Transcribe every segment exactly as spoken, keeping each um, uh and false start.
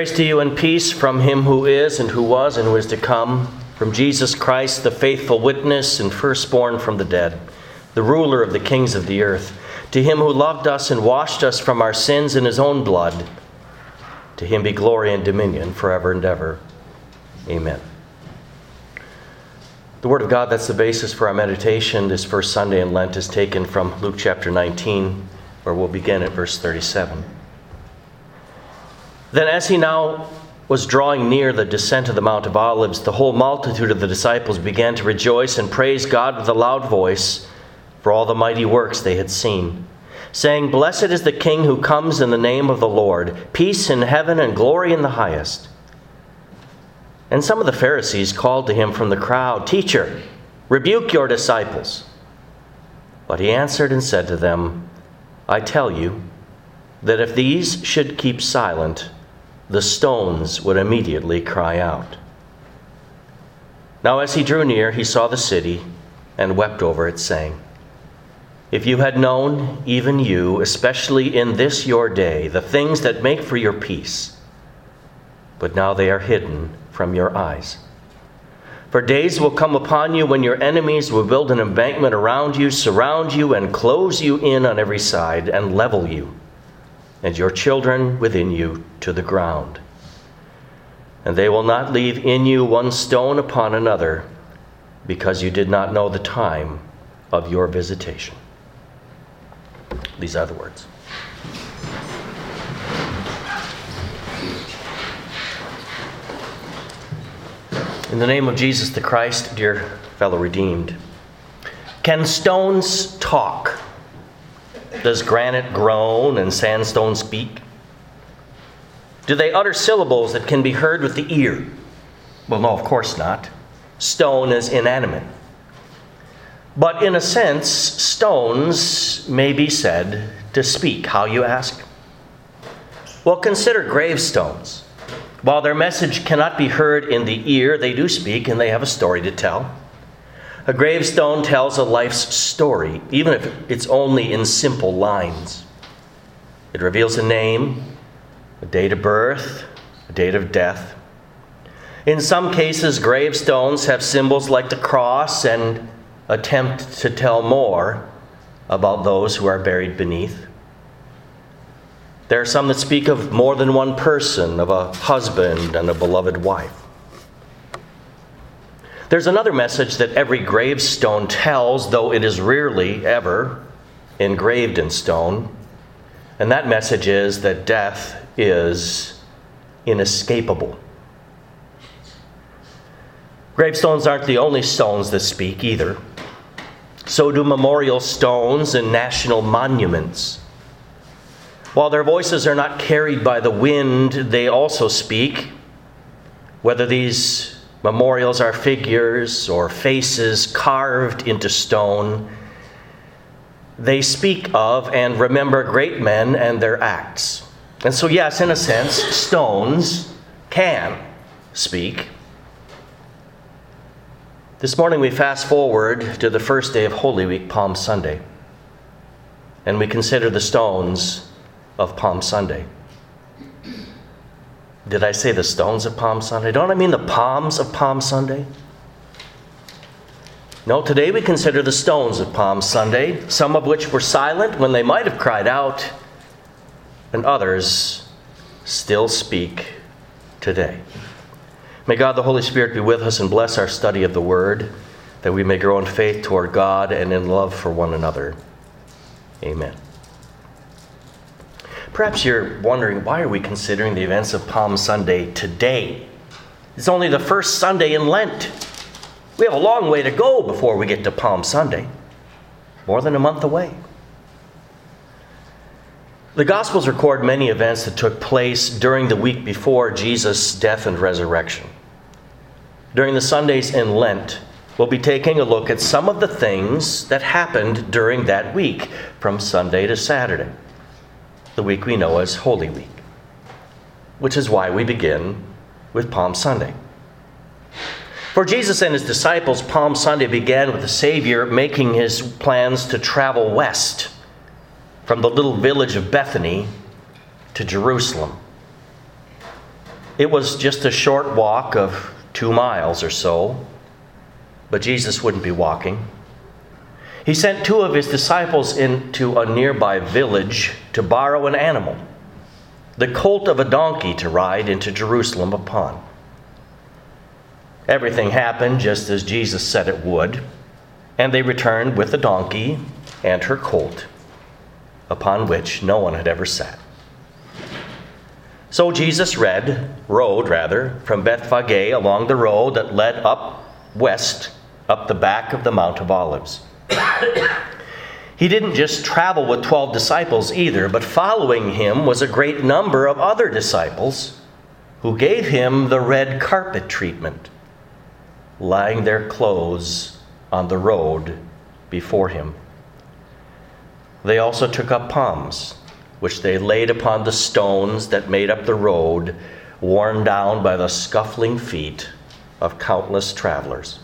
Grace to you and peace from him who is and who was and who is to come, from Jesus Christ, the faithful witness and firstborn from the dead, the ruler of the kings of the earth, to him who loved us and washed us from our sins in his own blood. To him be glory and dominion forever and ever. Amen. The Word of God that's the basis for our meditation this first Sunday in Lent is taken from Luke chapter nineteen, where we'll begin at verse thirty-seven. Then as he now was drawing near the descent of the Mount of Olives, the whole multitude of the disciples began to rejoice and praise God with a loud voice for all the mighty works they had seen, saying, "Blessed is the King who comes in the name of the Lord, peace in heaven and glory in the highest." And some of the Pharisees called to him from the crowd, "Teacher, rebuke your disciples." But he answered and said to them, "I tell you that if these should keep silent, the stones would immediately cry out." Now as he drew near, he saw the city and wept over it, saying, "If you had known, even you, especially in this your day, the things that make for your peace, but now they are hidden from your eyes. For days will come upon you when your enemies will build an embankment around you, surround you, and close you in on every side, and level you, and your children within you to the ground. And they will not leave in you one stone upon another, because you did not know the time of your visitation." These are the words. In the name of Jesus the Christ, dear fellow redeemed, can stones talk? Does granite groan and sandstone speak? Do they utter syllables that can be heard with the ear? Well, no, of course not. Stone is inanimate. But in a sense, stones may be said to speak. How, you ask? Well, consider gravestones. While their message cannot be heard in the ear, they do speak and they have a story to tell. A gravestone tells a life's story, even if it's only in simple lines. It reveals a name, a date of birth, a date of death. In some cases, gravestones have symbols like the cross and attempt to tell more about those who are buried beneath. There are some that speak of more than one person, of a husband and a beloved wife. There's another message that every gravestone tells, though it is rarely ever engraved in stone, and that message is that death is inescapable. Gravestones aren't the only stones that speak either. So do memorial stones and national monuments. While their voices are not carried by the wind, they also speak. Whether these memorials are figures or faces carved into stone, they speak of and remember great men and their acts. And so, yes, in a sense, stones can speak. This morning we fast forward to the first day of Holy Week, Palm Sunday, and we consider the stones of Palm Sunday. Did I say the stones of Palm Sunday? Don't I mean the palms of Palm Sunday? No, today we consider the stones of Palm Sunday, some of which were silent when they might have cried out, and others still speak today. May God the Holy Spirit be with us and bless our study of the Word, that we may grow in faith toward God and in love for one another. Amen. Perhaps you're wondering, why are we considering the events of Palm Sunday today? It's only the first Sunday in Lent. We have a long way to go before we get to Palm Sunday. More than a month away. The Gospels record many events that took place during the week before Jesus' death and resurrection. During the Sundays in Lent, we'll be taking a look at some of the things that happened during that week, from Sunday to Saturday, the week we know as Holy Week, which is why we begin with Palm Sunday. For Jesus and his disciples, Palm Sunday began with the Savior making his plans to travel west from the little village of Bethany to Jerusalem. It was just a short walk of two miles or so, but Jesus wouldn't be walking. He sent two of his disciples into a nearby village to borrow an animal, the colt of a donkey to ride into Jerusalem upon. Everything happened just as Jesus said it would, and they returned with the donkey and her colt, upon which no one had ever sat. So Jesus read, rode rather, from Bethphage along the road that led up west, up the back of the Mount of Olives. He didn't just travel with twelve disciples either, but following him was a great number of other disciples who gave him the red carpet treatment, lying their clothes on the road before him. They also took up palms, which they laid upon the stones that made up the road, worn down by the scuffling feet of countless travelers.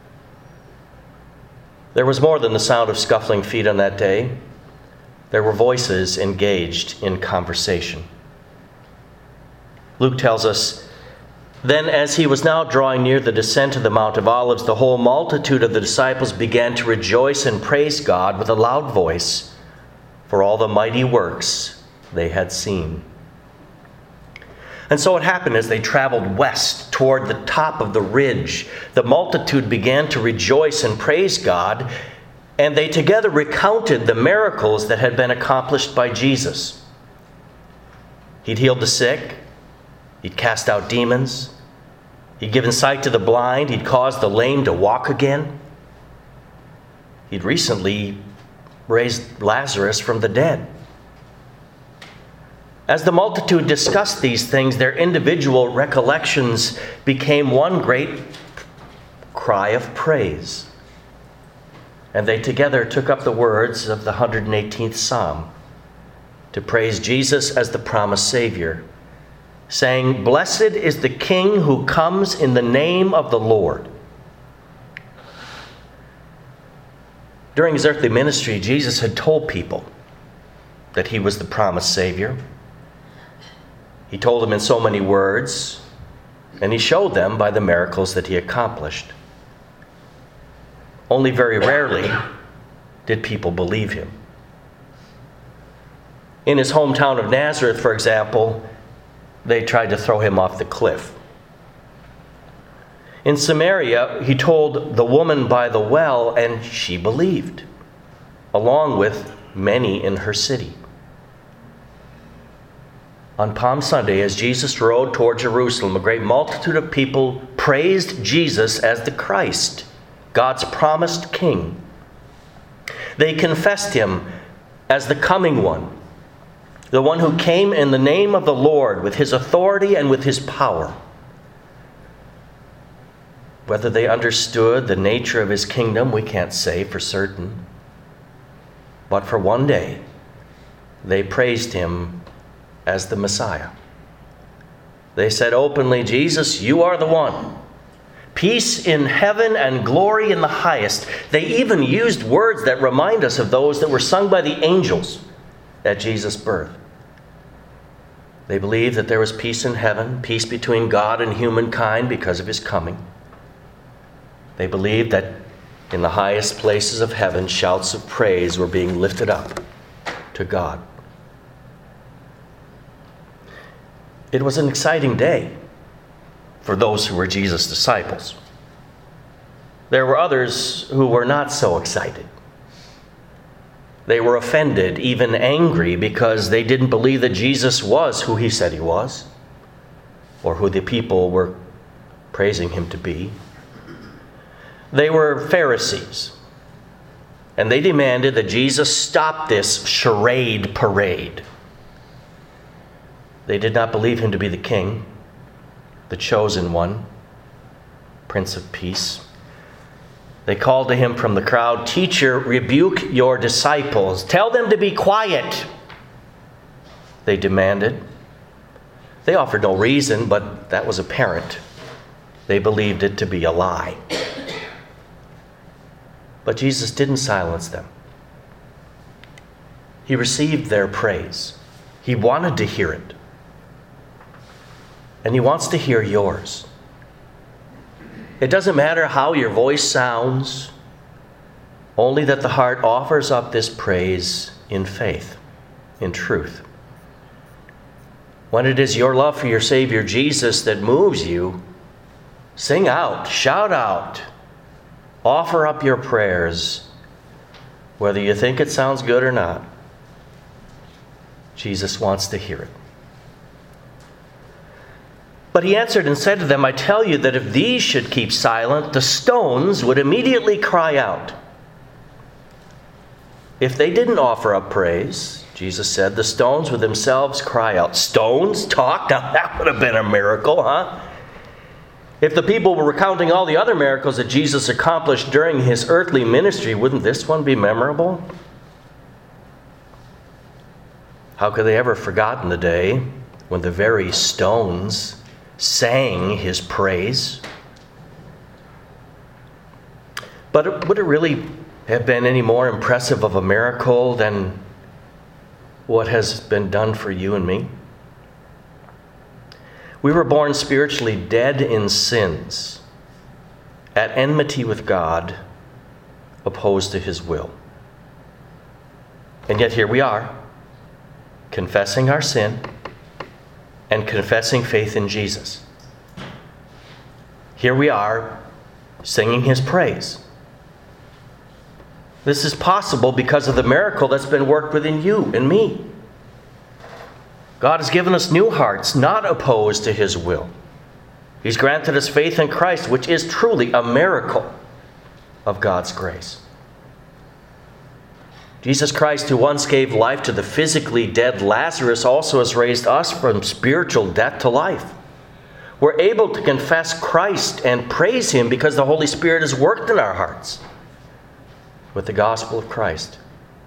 There was more than the sound of scuffling feet on that day. There were voices engaged in conversation. Luke tells us, "Then as he was now drawing near the descent of the Mount of Olives, the whole multitude of the disciples began to rejoice and praise God with a loud voice for all the mighty works they had seen." And so it happened as they traveled west toward the top of the ridge. The multitude began to rejoice and praise God, and they together recounted the miracles that had been accomplished by Jesus. He'd healed the sick. He'd cast out demons. He'd given sight to the blind. He'd caused the lame to walk again. He'd recently raised Lazarus from the dead. As the multitude discussed these things, their individual recollections became one great cry of praise. And they together took up the words of the one hundred eighteenth Psalm to praise Jesus as the promised Savior, saying, "Blessed is the King who comes in the name of the Lord." During his earthly ministry, Jesus had told people that he was the promised Savior. He told them in so many words, and he showed them by the miracles that he accomplished. Only very rarely did people believe him. In his hometown of Nazareth, for example, they tried to throw him off the cliff. In Samaria, he told the woman by the well, and she believed, along with many in her city. On Palm Sunday, as Jesus rode toward Jerusalem, a great multitude of people praised Jesus as the Christ, God's promised King. They confessed him as the coming one, the one who came in the name of the Lord with his authority and with his power. Whether they understood the nature of his kingdom, we can't say for certain. But for one day, they praised him as the Messiah. They said openly, "Jesus, you are the one. Peace in heaven and glory in the highest." They even used words that remind us of those that were sung by the angels at Jesus' birth. They believed that there was peace in heaven, peace between God and humankind because of his coming. They believed that in the highest places of heaven, shouts of praise were being lifted up to God. It was an exciting day for those who were Jesus' disciples. There were others who were not so excited. They were offended, even angry, because they didn't believe that Jesus was who he said he was, or who the people were praising him to be. They were Pharisees, and they demanded that Jesus stop this charade parade. They did not believe him to be the king, the chosen one, Prince of Peace. They called to him from the crowd, "Teacher, rebuke your disciples. Tell them to be quiet," they demanded. They offered no reason, but that was apparent. They believed it to be a lie. But Jesus didn't silence them. He received their praise. He wanted to hear it. And he wants to hear yours. It doesn't matter how your voice sounds, only that the heart offers up this praise in faith, in truth. When it is your love for your Savior Jesus that moves you, sing out, shout out, offer up your prayers, whether you think it sounds good or not. Jesus wants to hear it. But he answered and said to them, I tell you that if these should keep silent, the stones would immediately cry out. If they didn't offer up praise, Jesus said, the stones would themselves cry out. Stones talk? Now that would have been a miracle, huh? If the people were recounting all the other miracles that Jesus accomplished during his earthly ministry, wouldn't this one be memorable? How could they ever have forgotten the day when the very stones sang his praise? But would it really have been any more impressive of a miracle than what has been done for you and me? We were born spiritually dead in sins, at enmity with God, opposed to his will. And yet here we are, confessing our sin and confessing faith in Jesus. Here we are, singing his praise. This is possible because of the miracle that's been worked within you and me. God has given us new hearts, not opposed to his will. He's granted us faith in Christ, which is truly a miracle of God's grace. Jesus Christ, who once gave life to the physically dead Lazarus, also has raised us from spiritual death to life. We're able to confess Christ and praise him because the Holy Spirit has worked in our hearts with the gospel of Christ.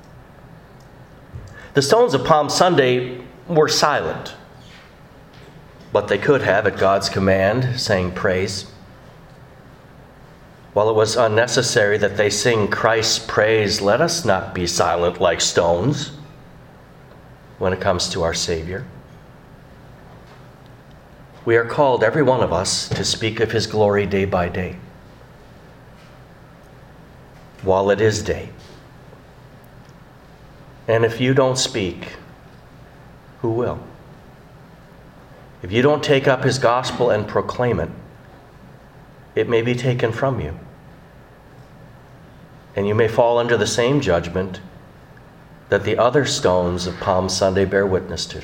The stones of Palm Sunday were silent, but they could have, at God's command, sang praise. While it was unnecessary that they sing Christ's praise, let us not be silent like stones when it comes to our Savior. We are called, every one of us, to speak of his glory day by day, while it is day. And if you don't speak, who will? If you don't take up his gospel and proclaim it, it may be taken from you. And you may fall under the same judgment that the other stones of Palm Sunday bear witness to.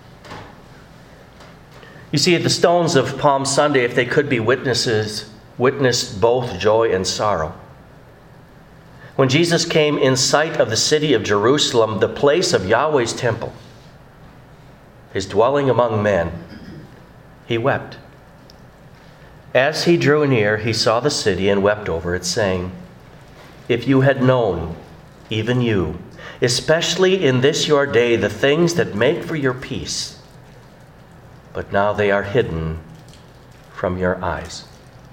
You see, the stones of Palm Sunday, if they could be witnesses, witnessed both joy and sorrow. When Jesus came in sight of the city of Jerusalem, the place of Yahweh's temple, his dwelling among men, he wept. As he drew near, he saw the city and wept over it, saying, if you had known, even you, especially in this your day, the things that make for your peace, but now they are hidden from your eyes.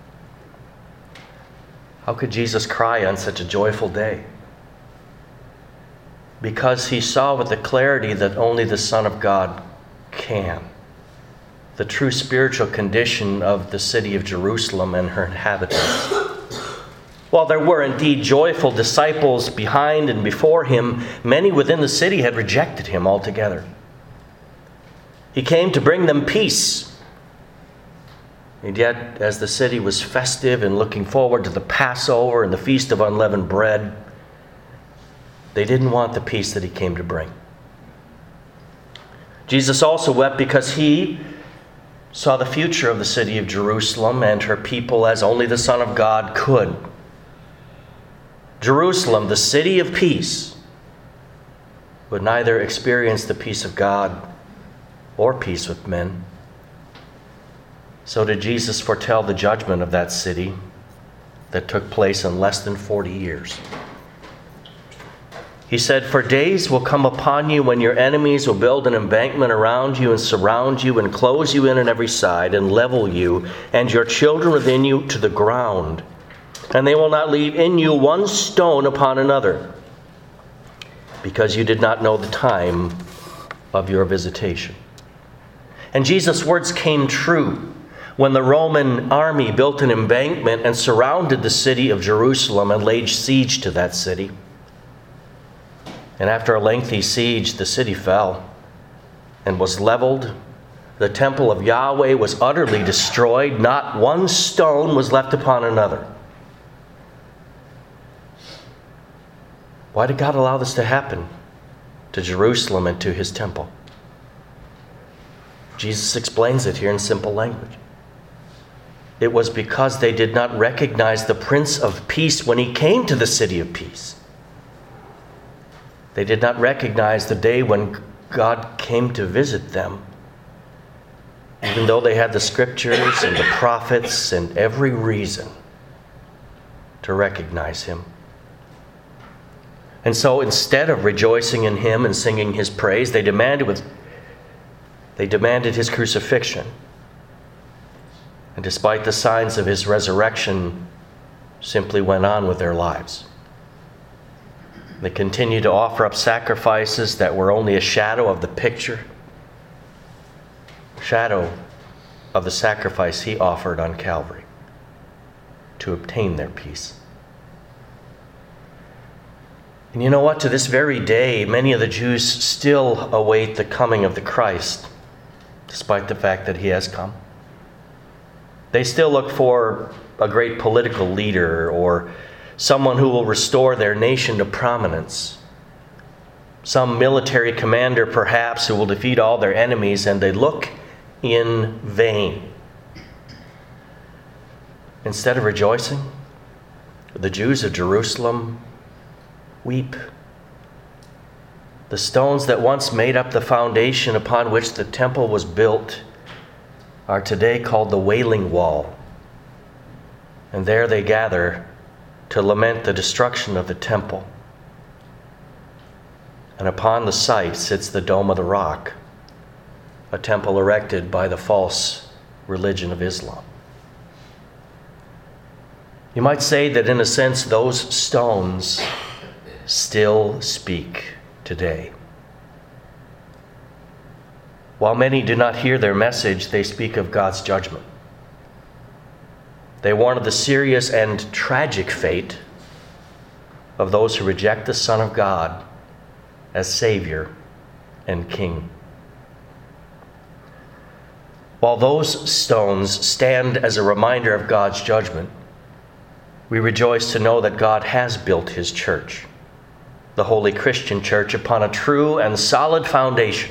How could Jesus cry on such a joyful day? Because he saw with the clarity that only the Son of God can the true spiritual condition of the city of Jerusalem and her inhabitants. While there were indeed joyful disciples behind and before him, many within the city had rejected him altogether. He came to bring them peace. And yet, as the city was festive and looking forward to the Passover and the Feast of Unleavened Bread, they didn't want the peace that he came to bring. Jesus also wept because he saw the future of the city of Jerusalem and her people as only the Son of God could. Jerusalem, the city of peace, would neither experience the peace of God or peace with men. So did Jesus foretell the judgment of that city that took place in less than forty years. He said, for days will come upon you when your enemies will build an embankment around you and surround you and close you in on every side and level you and your children within you to the ground. And they will not leave in you one stone upon another, because you did not know the time of your visitation. And Jesus' words came true when the Roman army built an embankment and surrounded the city of Jerusalem and laid siege to that city. And after a lengthy siege, the city fell and was leveled. The temple of Yahweh was utterly destroyed. Not one stone was left upon another. Why did God allow this to happen to Jerusalem and to his temple? Jesus explains it here in simple language. It was because they did not recognize the Prince of Peace when he came to the city of peace. They did not recognize the day when God came to visit them, even though they had the scriptures and the prophets and every reason to recognize him. And so instead of rejoicing in him and singing his praise, they demanded with they demanded his crucifixion. And despite the signs of his resurrection, simply went on with their lives. They continued to offer up sacrifices that were only a shadow of the picture, shadow of the sacrifice he offered on Calvary to obtain their peace. And you know what? To this very day, many of the Jews still await the coming of the Christ, despite the fact that he has come. They still look for a great political leader or someone who will restore their nation to prominence. Some military commander, perhaps, who will defeat all their enemies, and they look in vain. Instead of rejoicing, the Jews of Jerusalem weep. The stones that once made up the foundation upon which the temple was built are today called the Wailing Wall. And there they gather to lament the destruction of the temple. And upon the site sits the Dome of the Rock, a temple erected by the false religion of Islam. You might say that in a sense those stones still speak today. While many do not hear their message, they speak of God's judgment. They warn of the serious and tragic fate of those who reject the Son of God as Savior and King. While those stones stand as a reminder of God's judgment, we rejoice to know that God has built his church, the Holy Christian Church, upon a true and solid foundation.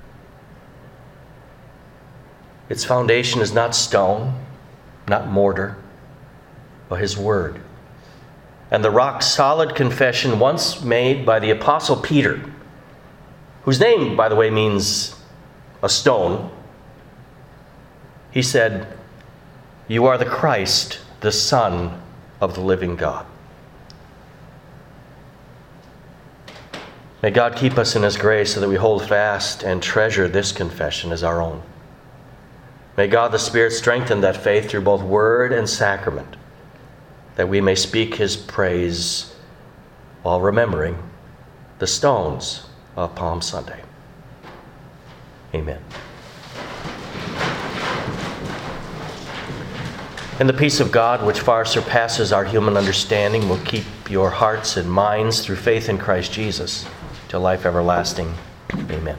Its foundation is not stone, not mortar, but his word. And the rock-solid confession once made by the Apostle Peter, whose name, by the way, means a stone, he said, "You are the Christ, the Son of the living God." May God keep us in his grace so that we hold fast and treasure this confession as our own. May God the Spirit strengthen that faith through both word and sacrament, that we may speak his praise while remembering the stones of Palm Sunday. Amen. And the peace of God, which far surpasses our human understanding, will keep your hearts and minds through faith in Christ Jesus to life everlasting. Amen.